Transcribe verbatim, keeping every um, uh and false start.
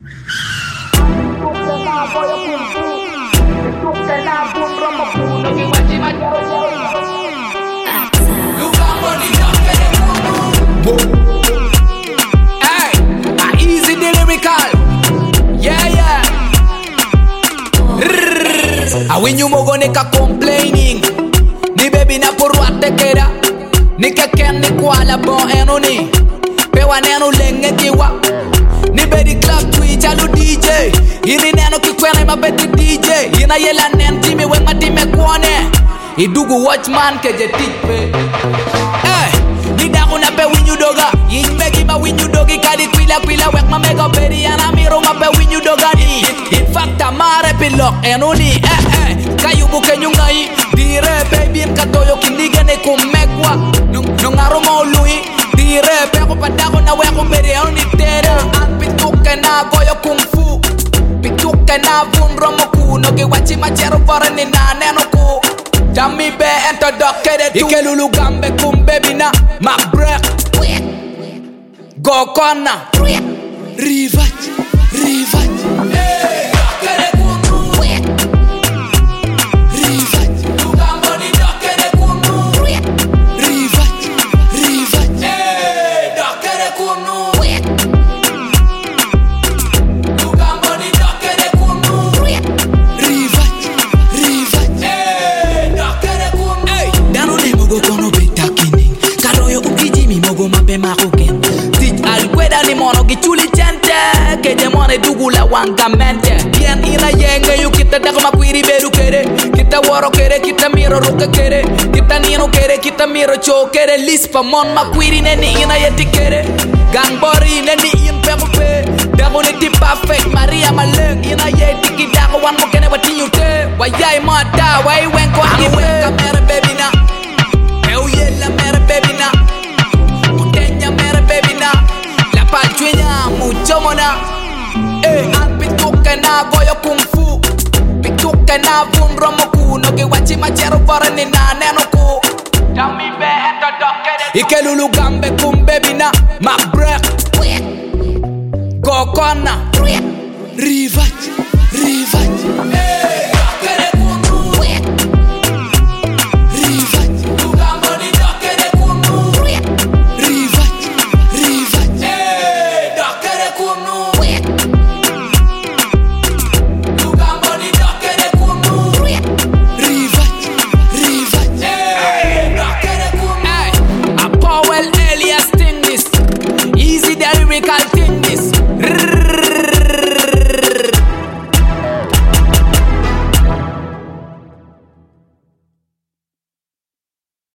Hey, easy the lyrical. Yeah, yeah. I win you mogo nika complaining. Ni baby na purwate kera. Nika ken ni kwala bon enoni. Pewa neno lenge kiwa. Ni baby club tweet alu D J. Ini neno kikwena ima beti D J. Ina yela nen timi wenga time kwane. Idugu watchman keje tikpe. Hey, ni daku na pe winyu doga. Yin megi ma winyu dogi kadi kwila kwila wek ma mega beri ana miro ma pe winyu doga ni. In fact amare pilok enoni. Eh eh, kayu buke nyungai. Dire baby katoyo kindiga ne kumekwa. Nung aroma lui. Dire pe ko padako na wek beri enoni tere. An pituke na goyo kung fu. Pituke na vunro moku. Nogi wachi machero fara ni na neno ku. Jammy be enter dock kede tu Ike lulu gambe kum baby na Ma break Go kona Rivat Rivat Hey dock kede kunu Rivat Tu gambo ni dock kede kunu Rivat Rivat Hey dock kede kunu Tu gambo ni dock kede kunu Rivat Rivat Hey Dano ne mogo kono beta kini Karoyo ukiji mi mogo mape makuken Tij alkweda ni mono gichuli chente Keje mone dugu la wanga mente Bien ina yenge yu kita dako makwiri beru kere Kita woro kere, kita miro ruka kere Kita nino kere, kita miro cho kere Lispa mon makwiri neni ina yeti kere Gang bori neni in pemo pe Dako ni tim perfect Maria maleng Ina yeti ki dako wan mo kene wati yu te Wayay mata, way wenko angiwe Kamera baby na Eu yella mera baby na Utenya mera baby na La pachuenya mucho mona Eh, an pituke na goyo kung fu Pituke na vunro moku Nogi wachi machero fara ni na neno ku Jammy be enter dock kede Ike lulu gambe kum baby na Ma break Go kona Rivat Rivat